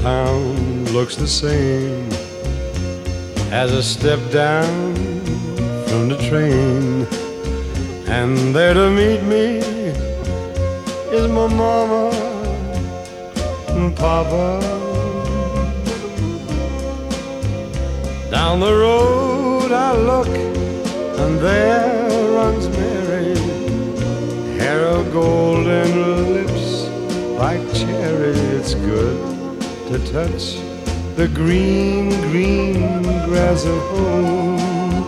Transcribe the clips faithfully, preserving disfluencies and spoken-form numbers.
town looks the same as I step down from the train, and there to meet me is my mama and papa. Down the road I look, and there runs Mary, hair of gold and lips like cherry. It's good to touch the green, green grass of home.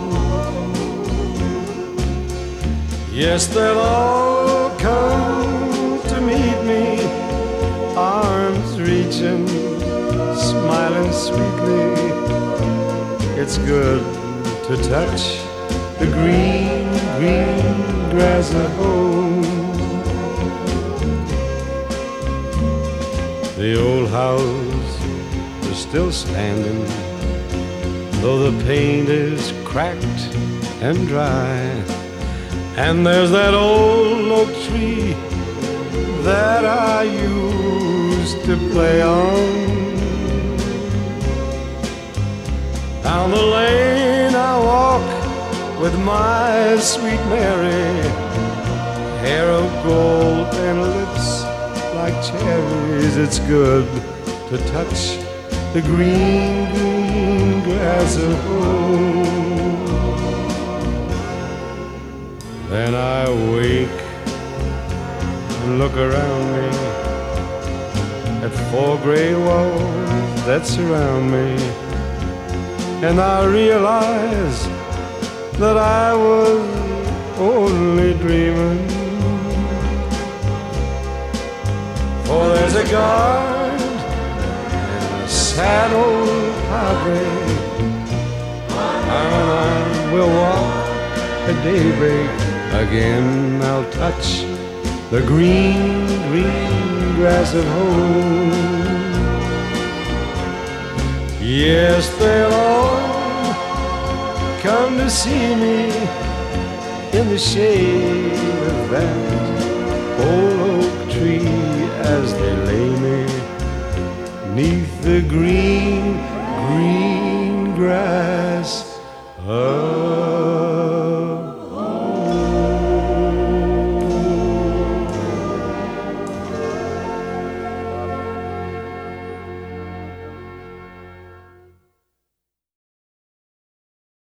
Yes, they'll all come to meet me, arms reaching, smiling sweetly. It's good to touch the green, green grass of home. The old house is still standing, though the paint is cracked and dry. And there's that old oak tree that I used to play on. Down the lane I walk with my sweet Mary, hair of gold and lips like cherries. It's good to touch the green, green grass of home. Then I wake and look around me at four gray walls that surround me, and I realize that I was only dreaming. For there's a guard and a sad old padre, and I will walk at daybreak. Again I'll touch the green, green grass of home. Yes, they'll all come to see me in the shade of that old oak tree, as they lay me 'neath the green, green grass of